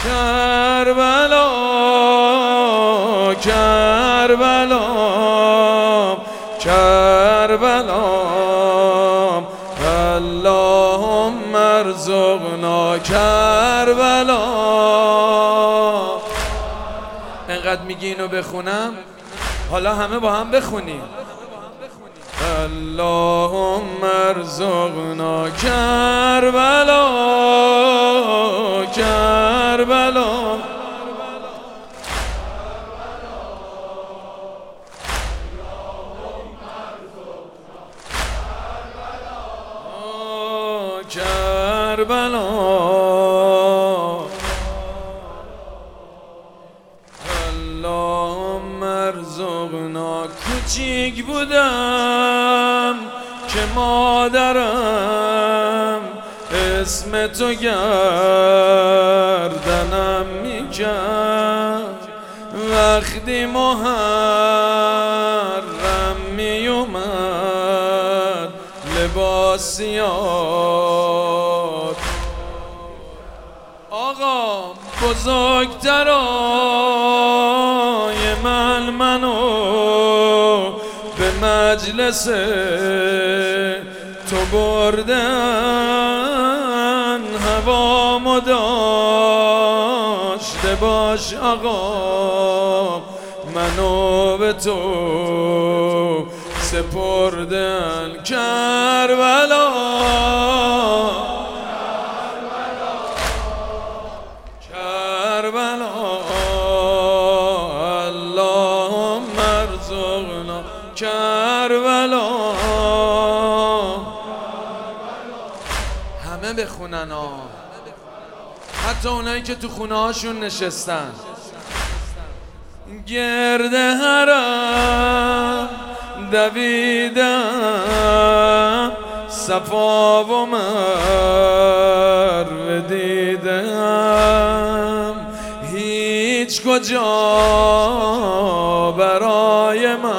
کربلا کربلا کربلا اللهم ارزقنا کربلا. انقدر میگی اینو بخونم، حالا همه با هم بخونیم. اللهم ارزقنا کربلا کربلا کربلا. اللهم ارزقنا. کوچیک بودم که مادرم اسم تو گردنم میکرد، وقتی محرم میومد لباسیات. آقا بزرگترای منو به مجلس تو بردن، هوامو داشته باش آقا، منو به تو سپردن. کربلا کربلا اللهم ارزقنا کربلا. همه بخونن ها، حتی اونایی که تو خونه هاشون نشستن. گرد حرم دویدم، صفا و مروه دیدم، هیچ کجا برای من